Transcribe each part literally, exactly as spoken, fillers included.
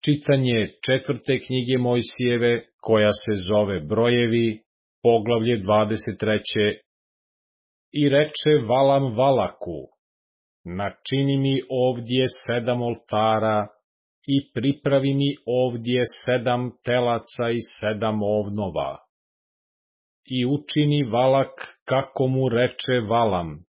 Čitanje četvrte knjige Mojsijeve, koja se zove Brojevi, poglavlje dvadeset treće. I reče Valam Valaku, načini mi ovdje sedam oltara i pripravi mi ovdje sedam telaca i sedam ovnova. I učini Valak kako mu reče Valam,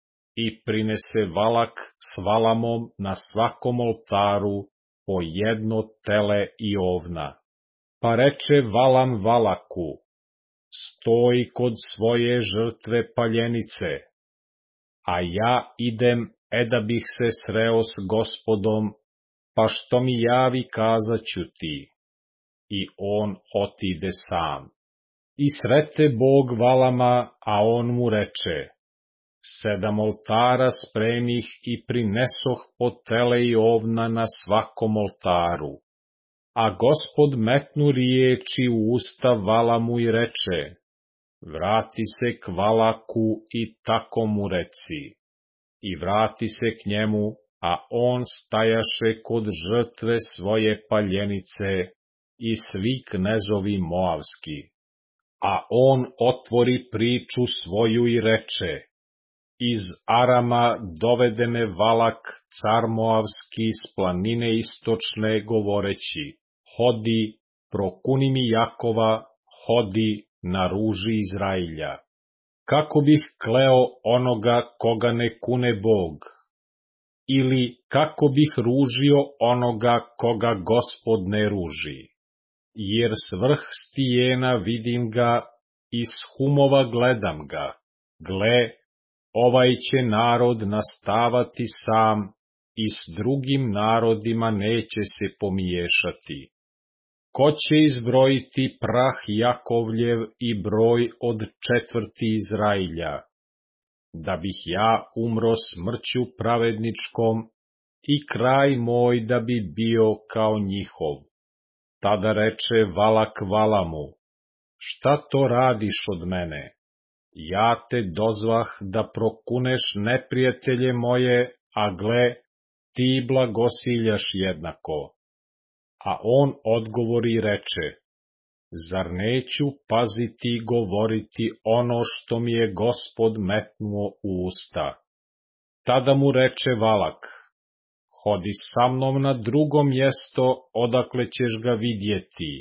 i prinese Valak s Valamom na svakom oltaru po jedno tele i ovna. Pa reče Valam Valaku, stoj kod svoje žrtve paljenice, a ja idem e da bih se sreo s Gospodom, pa što mi javi kazaću ti. I on otide sam. I srete Bog Valama, a on mu reče, sedam oltara spremih i prinesoh po tele i ovna na svakom oltaru. A Gospod metnu riječi u usta Valamu i reče, vrati se k Valaku i tako mu reci. I vrati se k njemu, a on stajaše kod žrtve svoje paljenice i svi knezovi moavski. A on otvori priču svoju i reče, iz Arama dovede me Valak, car moavski, s planine istočne, govoreći, hodi, prokuni mi Jakova, hodi, naruži Izrailja. Kako bih kleo onoga koga ne kune Bog? Ili kako bih ružio onoga koga Gospod ne ruži? Jer s vrh stijena vidim ga i s humova gledam ga. Gle, ovaj će narod nastavati sam i s drugim narodima neće se pomiješati. Ko će izbrojiti prah Jakovljev i broj od četvrti Izrailja? Da bih ja umro smrću pravedničkom i kraj moj da bi bio kao njihov. Tada reče Valak Valamu, šta to radiš od mene? Ja te dozvah da prokuneš neprijatelje moje, a gle, ti blagosiljaš jednako. A on odgovori i reče, zar neću paziti i govoriti ono što mi je Gospod metnuo u usta? Tada mu reče Valak, hodi sa mnom na drugo mjesto, odakle ćeš ga vidjeti.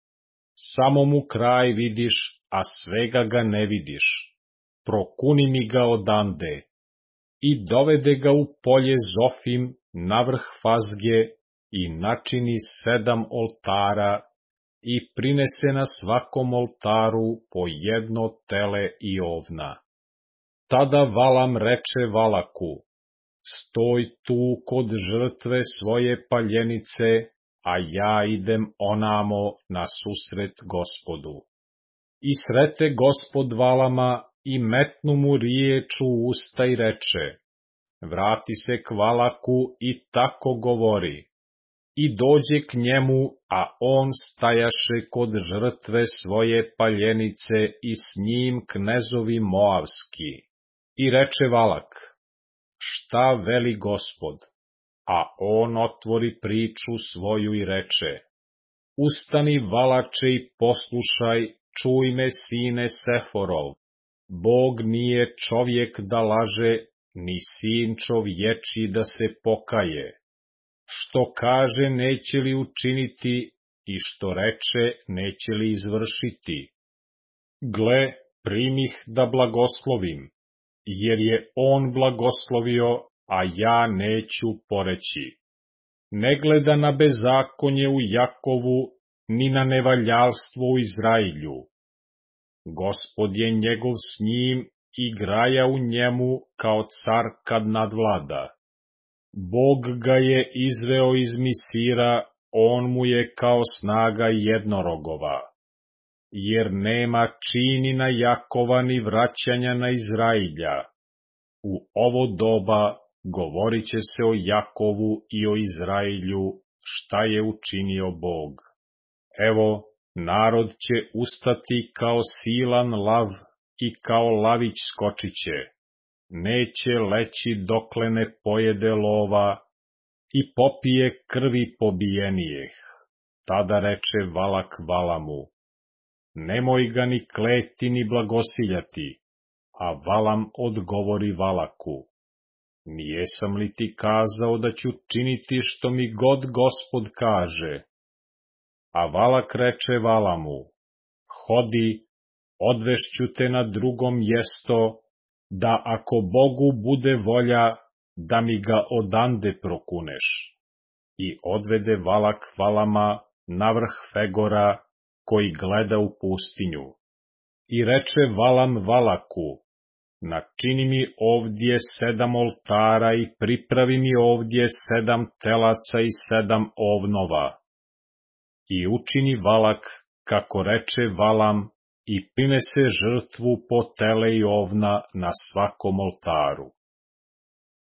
Samo mu kraj vidiš, a svega ga ne vidiš. Prokuni mi ga odande. I dovede ga u polje Zofim, na vrh Fazge, i načini sedam oltara, i prinese na svakom oltaru po jedno tele i ovna. Tada Valam reče Valaku, stoj tu kod žrtve svoje paljenice, a ja idem onamo na susret Gospodu. I srete Gospod Valama i metnu mu riječ u usta i reče, vrati se k Valaku i tako govori. I dođe k njemu, a on stajaše kod žrtve svoje paljenice i s njim knezovi moavski. I reče Valak, šta veli Gospod? A on otvori priču svoju i reče, ustani Valače i poslušaj, čuj me sine Seforov, Bog nije čovjek da laže, ni sin čovječi da se pokaje. Što kaže neće li učiniti i što reče neće li izvršiti? Gle, primih da blagoslovim, jer je on blagoslovio, a ja neću poreći. Ne gleda na bezakonje u Jakovu, ni na nevaljalstvo u Izrailju. Gospod je njegov s njim i graja u njemu kao car kad nadvlada. Bog ga je izveo iz Misira, on mu je kao snaga jednorogova. Jer nema čini na Jakova ni vraćanja na Izrailja. U ovo doba govorit će se o Jakovu i o Izrailju šta je učinio Bog. Evo, narod će ustati kao silan lav i kao lavić skočiće. Neće leći dokle ne pojede lova, i popije krvi pobijenijeh. Tada reče Valak Valamu, nemoj ga ni kleti ni blagosiljati, a Valam odgovori Valaku, nijesam li ti kazao da ću činiti što mi god Gospod kaže? A Valak reče Valamu, hodi, odvešću te na drugo mjesto, da ako Bogu bude volja, da mi ga odande prokuneš. I odvede Valak Valama na vrh Fegora, koji gleda u pustinju. I reče Valam Valaku, načini mi ovdje sedam oltara i pripravi mi ovdje sedam telaca i sedam ovnova. I učini Valak, kako reče Valam, i prinese žrtvu po tele i ovna na svakom oltaru.